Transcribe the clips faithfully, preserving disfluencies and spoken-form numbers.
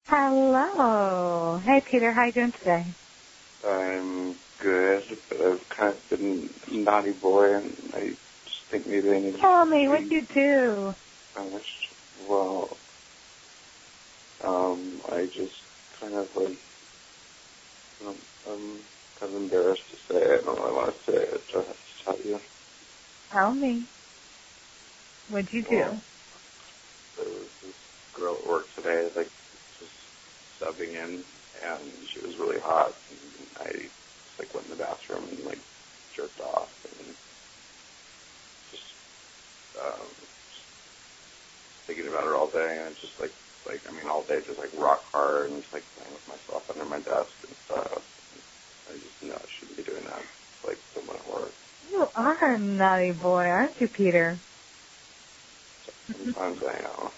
Hello. Hey, Peter. How you doing today? I'm good, but I've kind of been a naughty boy, and I just think maybe I need to... Tell me, what'd you do? Punished. Well, um, I just kind of, like, I'm, I'm kind of embarrassed to say it. I don't really want to say it, so I have to tell you. Tell me. What'd you do? Well, there was this girl at work today, like, just subbing in, and she was really hot, and I just, like, went in the bathroom and, like, jerked off, and just, um, just thinking about her all day, and just, like, like, I mean, all day, just, like, rock hard, and just, like, playing with myself under my desk and stuff. And I just know I shouldn't be doing that, like, someone at work. You are a naughty boy, aren't you, Peter? Sometimes I know.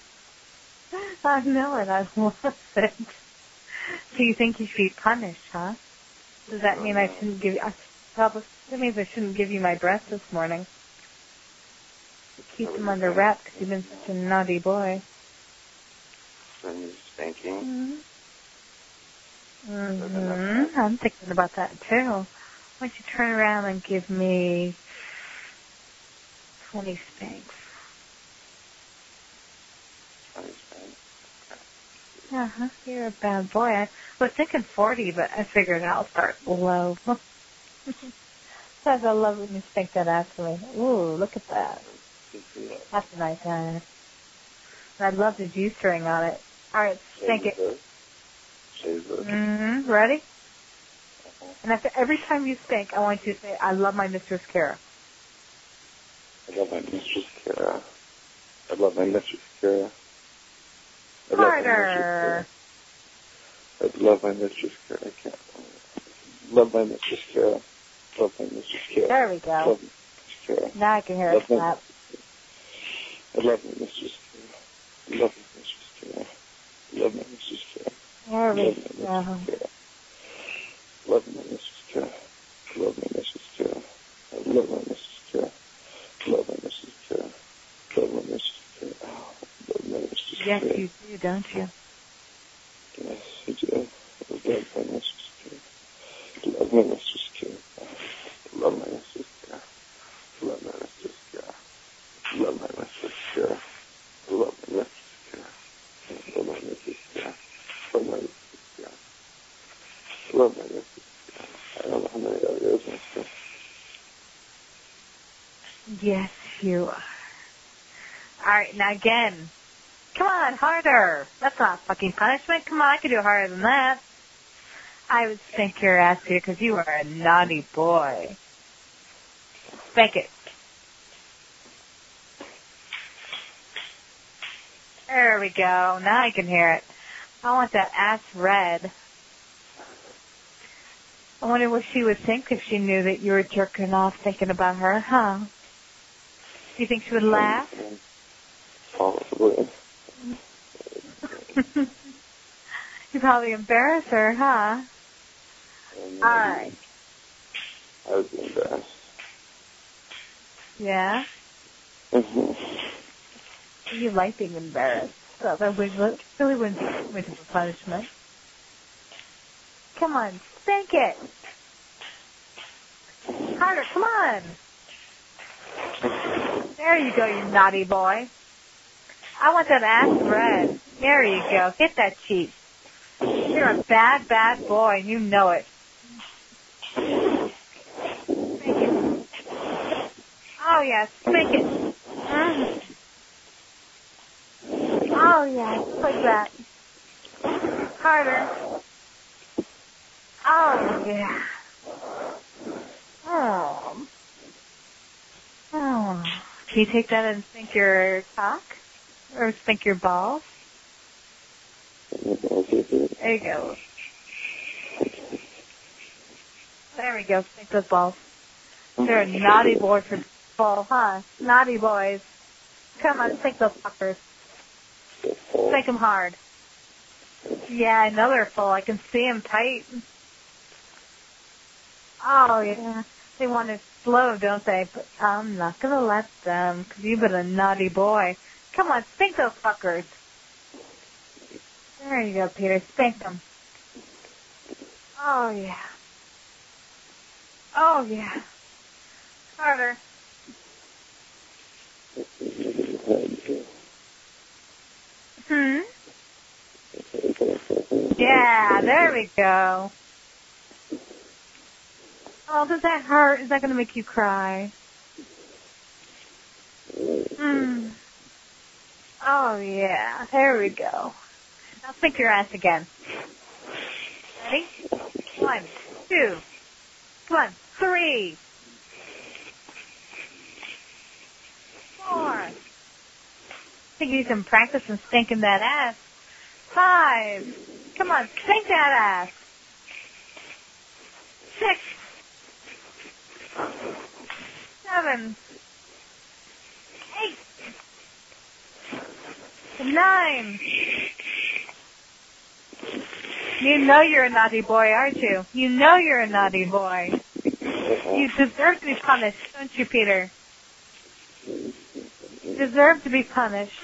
I know it. I love it. So you think you should be punished, huh? Does that mean I shouldn't give you... I, probably, that means I shouldn't give you my breast this morning. Keep them under wraps because you've been such a naughty boy. And spanking. Mm-hmm. Mm-hmm. I'm thinking about that, too. Why don't you turn around and give me twenty spanks? twenty spanks? Uh-huh. You're a bad boy. I was thinking forty, but I figured I'll start low. Sometimes I love when you spank that after me. Ooh, look at that. That's a nice hand. I'd love the G-string on it. All right, spank it. Mm-hmm. Ready? And after every time you spank, I want you to say, I love my Mistress Kara. I love my Mistress Kara. I love my Mistress Kara. Harder. I love my Mistress Kara. I can't. Love my Mistress Kara. Love my Mistress Kara. There we go. Love my Mistress Kara. Now I can hear it slap. I love my Mistress Kara. I love my Mistress Kara. I love my Mistress Kara. There we go. Love my Mistress Kara. Love my Mistress Kara. I love my Mistress Kara. Love my Mistress Kara. Love my Mistress Kara. Love my Mistress Kara. Yes, you do, don't you? Yes, I do. I love my Mistress Kara. Love my Mistress Kara. Love my Mistress Kara. Love my Mistress Kara. Love my Mistress Kara. Love my Mistress Kara. Love my Mistress Kara. Love my Mistress Kara. Love my Mistress Kara. I don't know how many other is Mistress. Yes, you are. All right, now again. Come on, harder. That's not fucking punishment. Come on, I can do harder than that. I would spank your ass here because you are a naughty boy. Spank it. There we go. Now I can hear it. I want that ass red. I wonder what she would think if she knew that you were jerking off thinking about her, huh? Do you think she would laugh? Possibly. You probably embarrass her, huh? Um, All right. I would be embarrassed. Yeah? Mm-hmm. You like being embarrassed, so that would really wouldn't be much of a punishment. Come on, spank it. Harder, come on. There you go, you naughty boy. I want that ass red. There you go. Hit that cheek. You're a bad, bad boy, and you know it. Spank it. Oh, yeah, spank it. Mm. Oh, yeah, like that. Harder. Oh, yeah. Oh. Oh. Can you take that and spank your cock? Or spank your balls? There you go. There we go. Spank those balls. They're a naughty boy for ball, huh? Naughty boys. Come on, spank those fuckers. Spank them hard. Yeah, I know they're full. I can see them tight. Oh, yeah. They want it slow, don't they? But I'm not going to let them, because you've been a naughty boy. Come on, spank those fuckers. There you go, Peter. Spank them. Oh, yeah. Oh, yeah. Harder. Hmm? Yeah, there we go. Oh, does that hurt? Is that going to make you cry? Hmm. Oh, yeah. There we go. Now sink your ass again. Ready? One, two, come on, three, four. I think you can practice and stinking that ass. Five. Come on, stink that ass. Six. Seven. Eight. Nine. You know you're a naughty boy, aren't you? You know you're a naughty boy. You deserve to be punished, don't you, Peter? You deserve to be punished.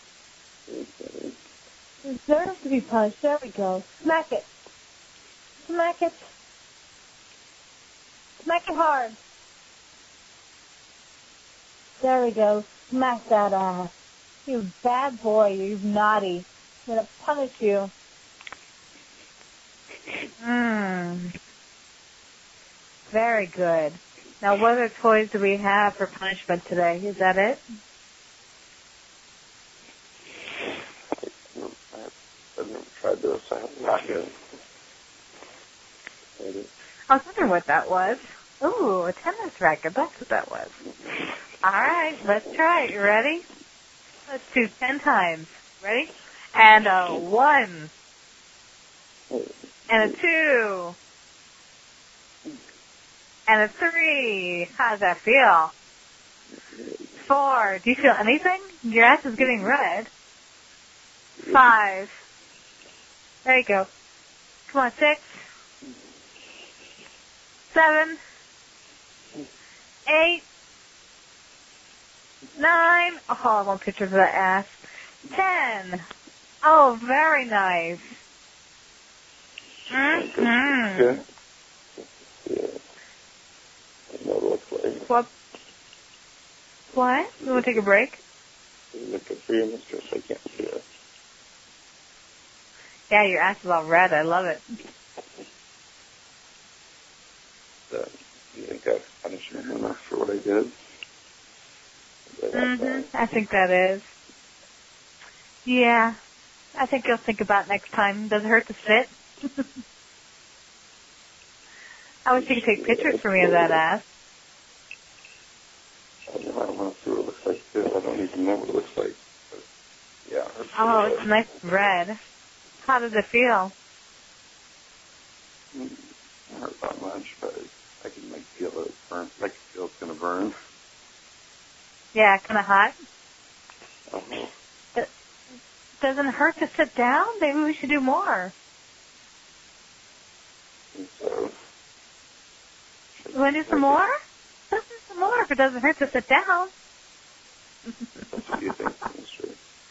You deserve to be punished. There we go. Smack it. Smack it. Smack it hard. There we go. Smack that ass. You bad boy. You naughty. I'm going to punish you. Mmm. Very good. Now, what other toys do we have for punishment today? Is that it? I've never tried this. I haven't got it. I was wondering what that was. Ooh, a tennis racket. That's what that was. All right, let's try it. You ready? Let's do ten times. Ready? And a one. And a two. And a three. How does that feel? Four. Do you feel anything? Your ass is getting red. Five. There you go. Come on, six. Seven. Eight. Nine. Oh, I want pictures of that ass. Ten. Oh, very nice. Mm-hmm. Yeah. Yeah. I know what it looks like. What? What? You want to take a break? Is it good for you, mistress? I can't see it. Yeah, your ass is all red. I love it. So, do you think that's punishment enough for what I did? Mm-hmm. I think that is. Yeah. I think you'll think about next time. Does it hurt to sit? I wish you could take pictures for me of that ass. I don't know. I want to see what it looks like, too. I don't even know what it looks like. But, yeah, it hurts. Oh, it's nice red. How does it feel? It doesn't hurt that much, but I can, like, feel it burn. I can feel it's going to burn. Yeah, kind of hot. Uh-huh. It doesn't hurt to sit down? Maybe we should do more. And so... You want to do some more? Let's do some more if it doesn't hurt to sit down. That's what you think, mister.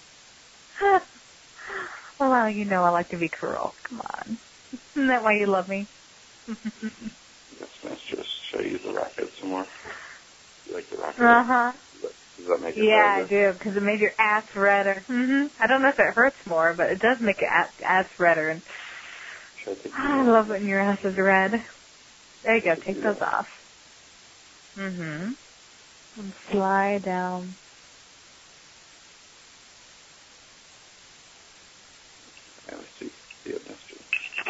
Well, you know I like to be cruel. Come on. Isn't that why you love me? Yes, mistress. Show you the racket some more. You like the racket? Uh-huh. Does that, does that make it Yeah, redder? I do, because it made your ass redder. Mm-hmm. I don't know if it hurts more, but it does make your ass, ass redder. And Should I take I love when your ass is red. There you go. Take those off. Mm-hmm. And slide down. Yeah, let's see. See it, mister.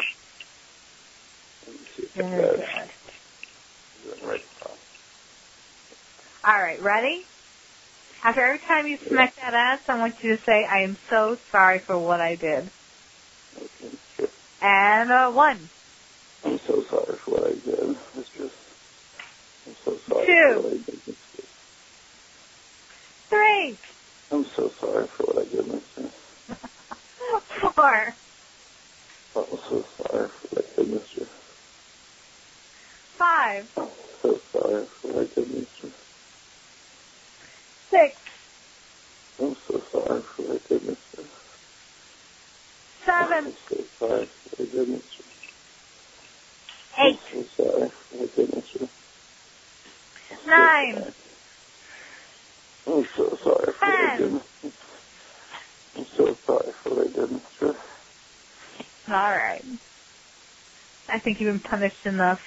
Let me see if Very it's good. red. Is it right across? All right, ready? After every time you smack that ass, I want you to say, I am so sorry for what I did. Okay, sure. And uh, one. I'm so sorry for what I did, mistress. I'm so sorry Two. for what I did, mistress. Three. I'm so sorry for what I did, mistress. Four. I'm so sorry for what I did, mistress. Five. I'm so sorry for what I did, mistress. Six. I'm so sorry for what I did, mistress. Seven. I'm so sorry for the goodness. Eight. I'm so sorry for the goodness. Nine. I'm so sorry for Ten. the goodness. I'm so sorry for the goodness. All right. I think you've been punished enough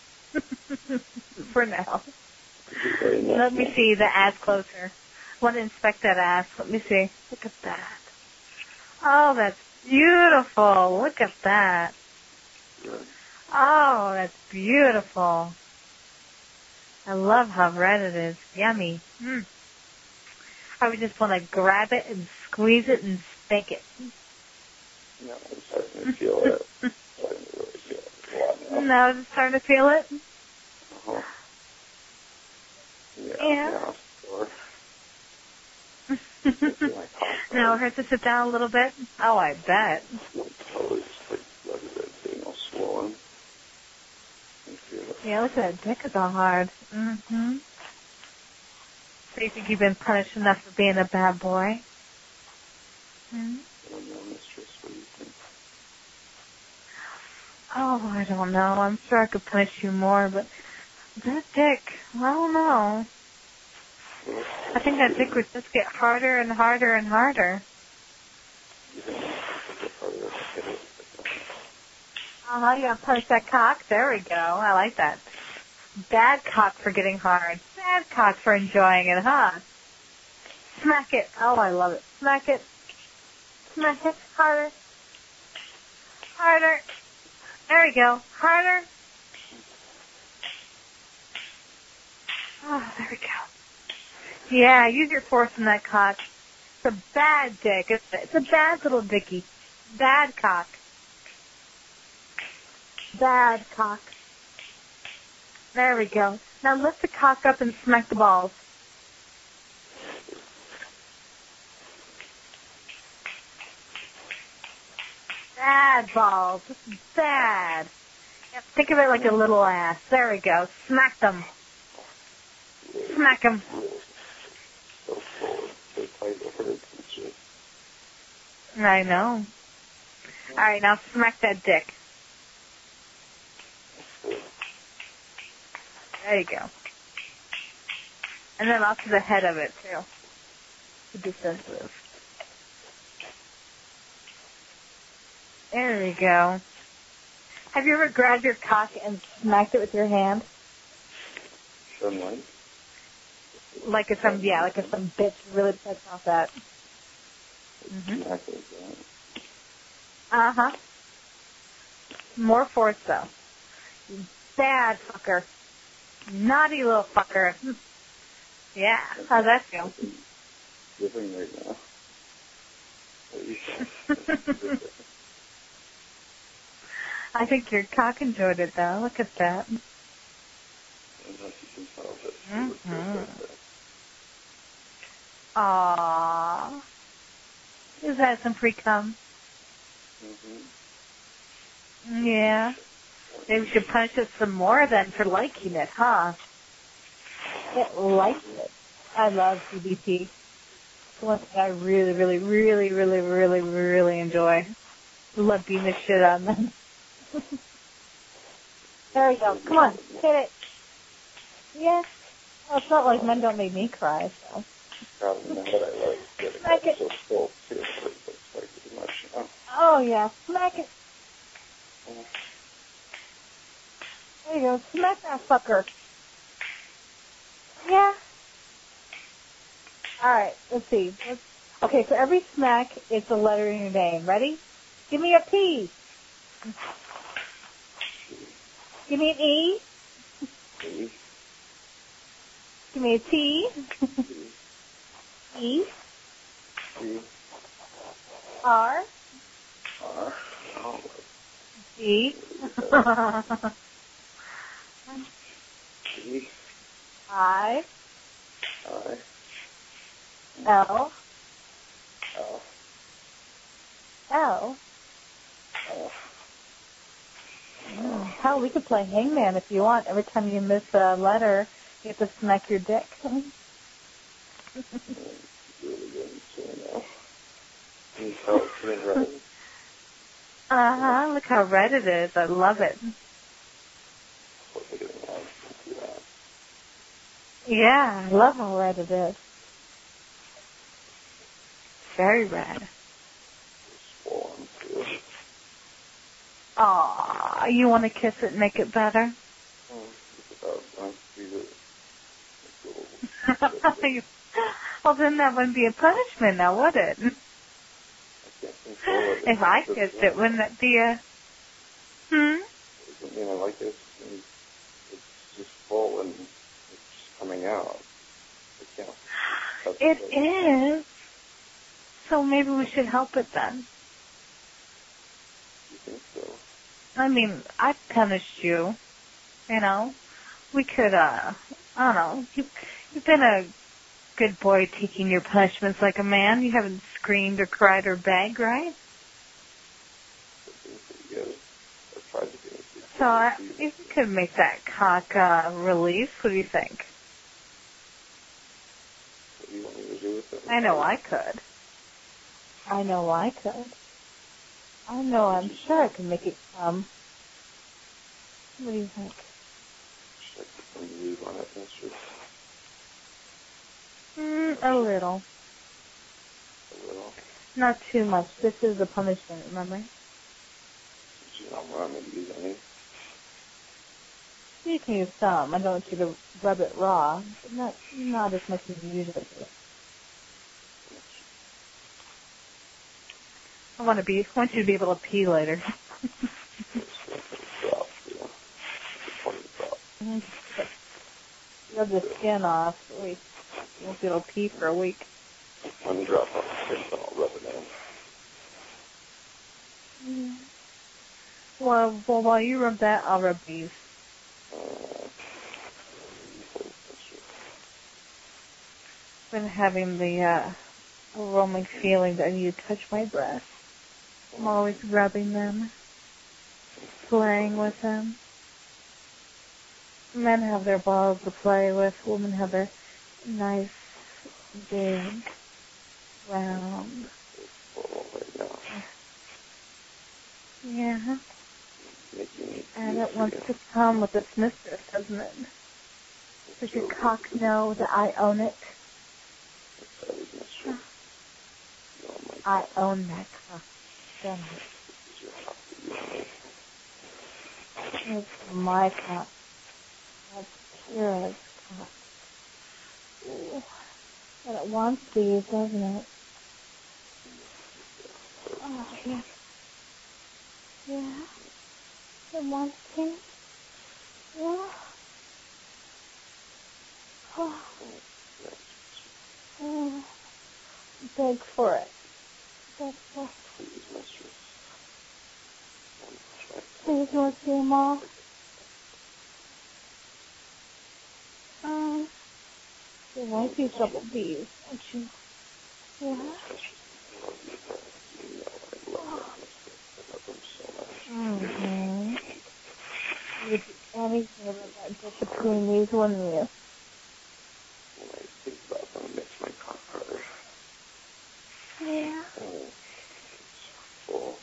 for now. Let me see the ass closer. I want to inspect that ass. Let me see. Look at that. Oh, that's beautiful. Look at that. Good. Oh, that's beautiful. I love how red it is. Yummy. Mm. I would just want to grab it and squeeze it and spank it. No, I'm starting to feel it. I'm starting to really feel it a lot now. Now it's starting to feel it? Uh-huh. Yeah. Yeah. Yeah, now it hurts to sit down a little bit? Oh, I bet. Totally just like, look at that thing all swollen. Yeah, look at that dick is all hard. Mm-hmm. So you think you've been punished enough for being a bad boy? Hmm? I don't know, mistress, what do you think? Oh, I don't know. I'm sure I could punish you more, but that dick, I don't know. I think that dick would just get harder and harder and harder. Uh-huh, you gotta punch that cock. There we go. I like that. Bad cock for getting hard. Bad cock for enjoying it, huh? Smack it. Oh, I love it. Smack it. Smack it. Harder. Harder. There we go. Harder. Oh, there we go. Yeah, use your force in that cock. It's a bad dick. It's, it's a bad little dicky. Bad cock. Bad cock. There we go. Now lift the cock up and smack the balls. Bad balls. This is bad. Yep, think of it like a little ass. There we go. Smack them. Smack them. I know. All right, now smack that dick. There you go. And then off to the head of it, too. To be sensitive. There you go. Have you ever grabbed your cock and smacked it with your hand? Someone? Like if some, yeah, like if some bitch really pissed off that. Mm-hmm. Uh-huh. More force, though. You bad fucker. Naughty little fucker. Yeah. How's that feel? Giving right now. I think your cock enjoyed it, though. Look at that. Mm-hmm. Aww. Is that some pre-cum? Mm-hmm. Yeah. Maybe we should punish it some more then for liking it, huh? It likes it. I love C B T. It's one thing I really, really, really, really, really, really enjoy. Love beating the shit out of them. There you go. Come on, hit it. Yeah. Well, it's not like men don't make me cry, so. Probably not, but I like getting Smack it. so full, seriously, it's like too much now. Oh, yeah. Smack it. There you go. Smack that fucker. Yeah. All right. Let's see. Let's, okay, so every smack is the letter in your name. Ready? Give me a P. Give me an E. E. Give me a T. E. E. R. R. Oh, G. G. I. I. L. L. L. L. Mm. Hell, we could play Hangman if you want. Every time you miss a letter, you have to smack your dick. Really good now. Can you tell it's been right? Uh-huh, look how red it is. I love it. Look at it now. See that? Yeah, I love how red it is. Very red. It's swollen too. Aw, you want to kiss it and make it better? Oh, it's about time to see it. Well, then that wouldn't be a punishment now, would it? I can't control it. If I kissed it, wouldn't that be a... Hmm? It doesn't mean I like it. It's just full and it's just coming out. I can't touch It it. is. So maybe we should help it then. You think so? I mean, I punished you. You know? We could, uh... I don't know. You, you've been a good boy taking your punishments like a man. You haven't screamed or cried or begged, right? I've been pretty good. I've tried to be pretty good. So uh, you could make that cock uh, release. What do you think? What do you want me to do with it? I know I could. I know I could. I know I'm sure I can make it come. What do you think? Should I put some lube on it, mistress? Mm, a little. A little? Not too much. This is a punishment, remember? Since you don't want me to use any. You can use some. I don't want you to rub it raw, but not, not as much as you usually do. I want to be. I want you to be able to pee later. Rub the skin off. So we won't be able to pee for a week. One drop on the skin, then I'll rub it in. Yeah. Well, well, while you rub that, I'll rub these. Uh, Been having the uh, aromatic feeling that you touch my breasts. I'm always rubbing them, playing with them. Men have their balls to play with. Women have their nice, big, round. Yeah. And it wants to come with its mistress, doesn't it? Does your cock know that I own it? I own that cock, don't I? It's my cock. That's Kira's cock. Ooh. And it wants these, doesn't it? Oh, yeah. Yeah. It wants these. Yeah. Oh. Oh. Beg for it. Beg for it. Please, want to see them all? Um, you like these double B's, don't you? Yeah? Mm-hmm. You would do anything about that just between these, wouldn't you? When I think about them, it makes my cock harder. Yeah. Oh, it's full.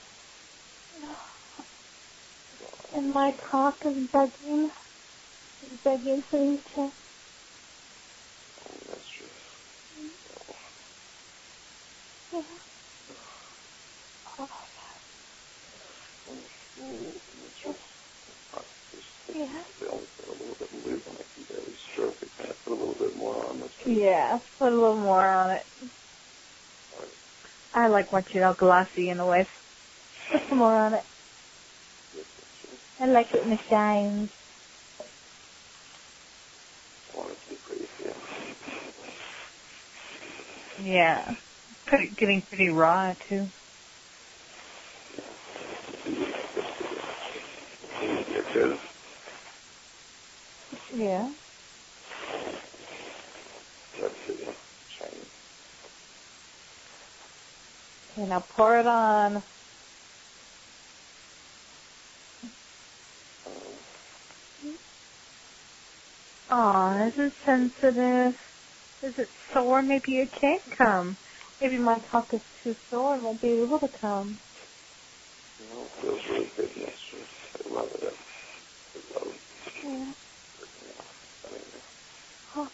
And my cock is begging, is begging for you to... Oh, that's true. Yeah. Oh, yeah. They only put a little bit of lube on it. I can barely stroke it. Can I put a little bit more on this? Yeah, put a little more on it. I like watching it all glossy in a way. Put some more on it. I like it when it shines. I want it to be pretty thin. Yeah. Pretty, getting pretty raw, too. Good. Yeah. That's it. Shiny. Okay, now pour it on. Aw, is it sensitive? Is it sore? Maybe it can't come. Maybe my cock is too sore and won't be able to come. No, feels really good and extras. I love it. I love Yeah. working out. Anyway. Oh.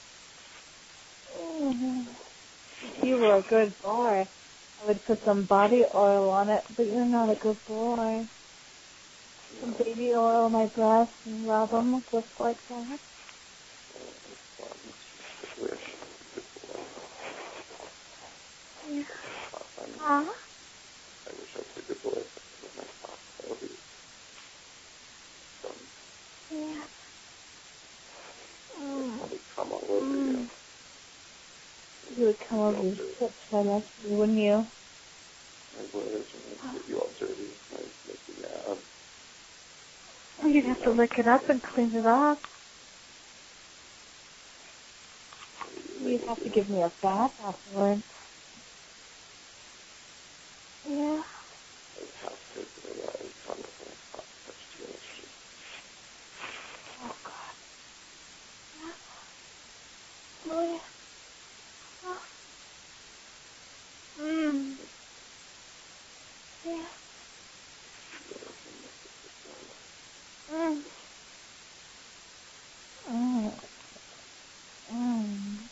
Mm. If you were a good boy, I would put some body oil on it, but you're not a good boy. Some baby oil on my breast and rub them just like that. Yeah. Huh? I wish I was a good boy with my pop. That would be fun. Yeah. I'd probably come all over Mm. you. You would come over your hips right next to me, wouldn't you? I would, and I'd get you all dirty. I'd make you mad. You'd have to lick it up and clean it up. You'd have to give me a bath afterwards. Yeah. I'd have to, but I'd come with my pop touch too much. Oh, God. Yeah. Oh, yeah. Oh. Mm. Yeah. Mm. Mm. Mm.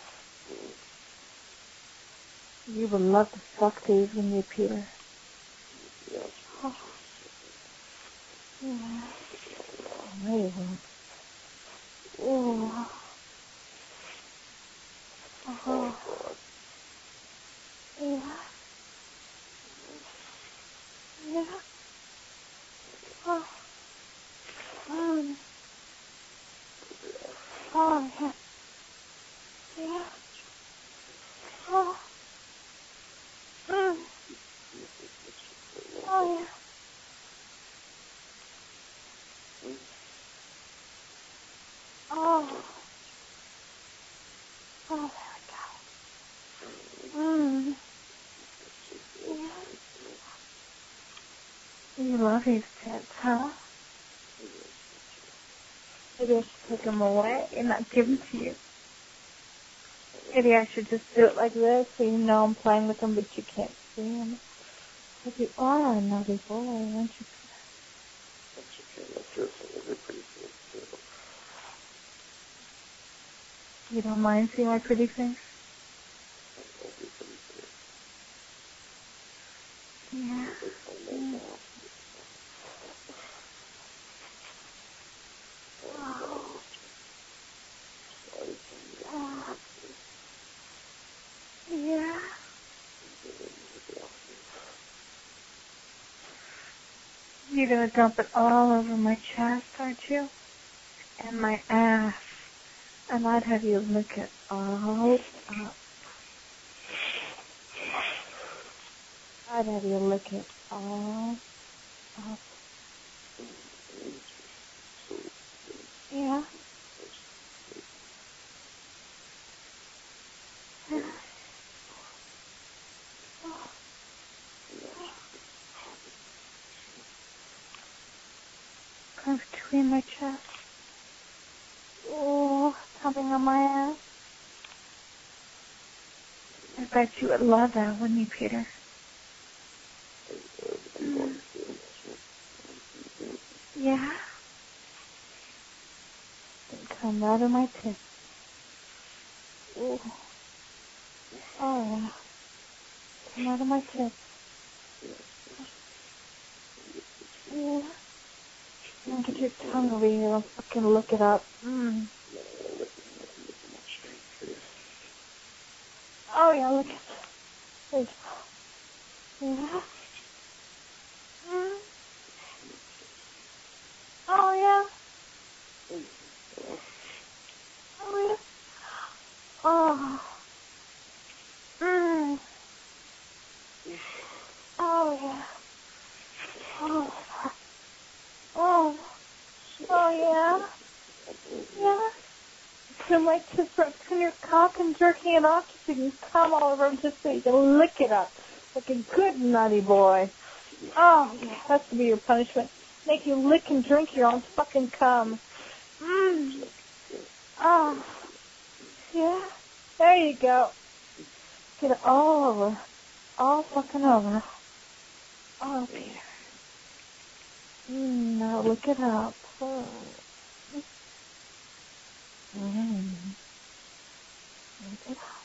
You would love to suck these, wouldn't you, Peter? Yes. Oh. Yeah. I know you would. Oh. Oh. Yeah. Yeah. Oh. Mm. Oh, yeah. Yeah. Oh. Mm. Oh, yeah. Oh. Oh, there we go. Mm. Yeah. You love these tits, huh? Maybe I should take them away and not give them to you. Maybe I should just do it like this so you know I'm playing with them, but you can't see them. But you are a naughty boy, aren't you? That's okay. That's good. They're pretty good, too. You don't mind seeing my pretty face? That'll be pretty good. Yeah. Mm. Oh. Oh. Yeah. You're gonna dump it all over my chest, aren't you? And my ass. And I'd have you lick it all up. I'd have you lick it all up. Yeah. Yeah. Oh. Oh. Come between my chest. Oh, something on my ass. I bet you would love that, wouldn't you, Peter? Mm. Yeah. Then come right on my tip. Ooh. Oh, yeah. Come out of my tip. Yeah. And get your tongue over here and fucking look it up. Mm. Oh, yeah, look at it. Yeah. Mm. Oh, yeah. Oh, yeah. Oh. Mm. Oh, yeah. Oh. Oh. Oh, yeah. Yeah. Put my tip right between your cock and jerking it off so you can come all over him just so you can lick it up. Like a good nutty boy. Oh, yeah, that's to be your punishment. Make you lick and drink your own fucking cum. Mmm. Oh. Yeah. There you go. Get it all over. All fucking over. Oh, Peter. I'll look it up. Hmm. Mm. Look it up.